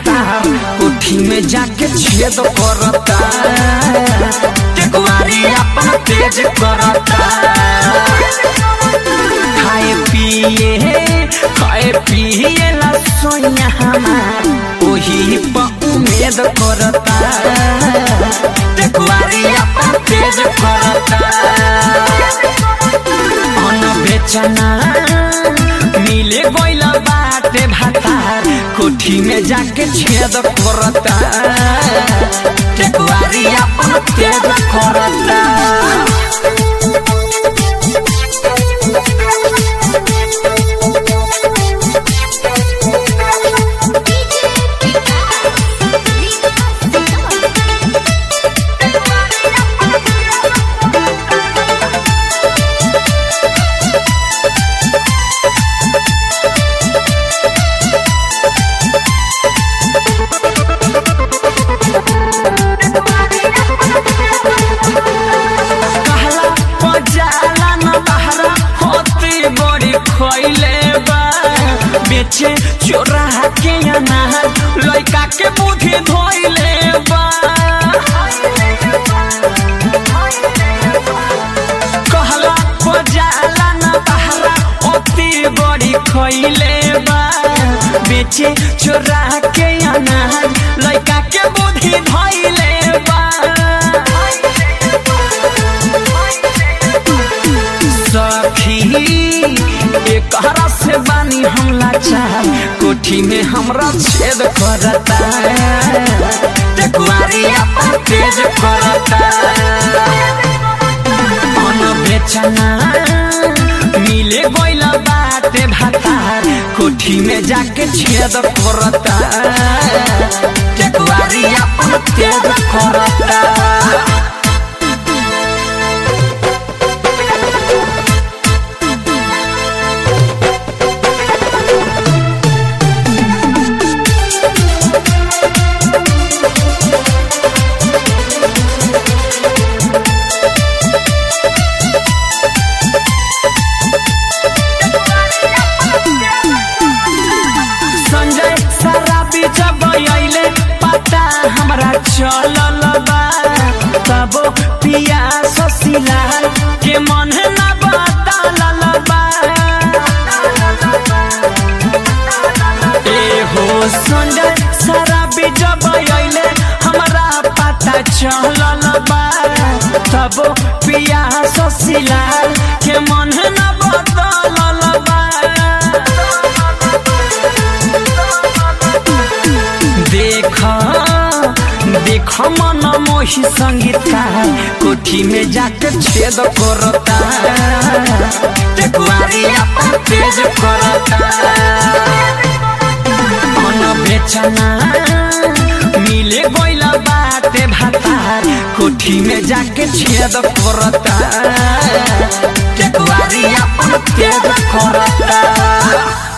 भातार कोठी में जाके छेद करता टेकुआरी अपना तेज करता खाए पिए ला सोया हमार वही पर उम्मीद करता टेकुआरी अपना तेज करता अन बेचना मिले गइल बाटे भातार कोठी में जाके छेद करता टेकुआरी अपना तेज करता बेचे चोरा के अनार लड़का के बुद्धि धोइले बा कहला बजाला न बहरा ओती बड़ी खइले बा बेचे चोरा के अनार लड़का के बुद्धि धोइले बा सखी एकरा से बानी हम लाचार कोठी में हमरा छेद करता टेकुआरी अपना तेज करता अन बेचना मिले गइल बाटे भातार कोठी में जाके छेद करता टेकुआरी अपना तेज करता हमरा चलल बा तब पिया ससिलाल के मन न बतालल बा ए हो संजय शराबी जब आइले हमरा पता चलल बा तब पिया ससिलाल के मन न बतालल बा देख मन मोही संगीता कोठी में जाके छेद करता टेकुआरी अपना तेज करता अन बेचना मिले गइल बाटे भातार कोठी में जाके छेद करता टेकुआरी अपना तेज करता।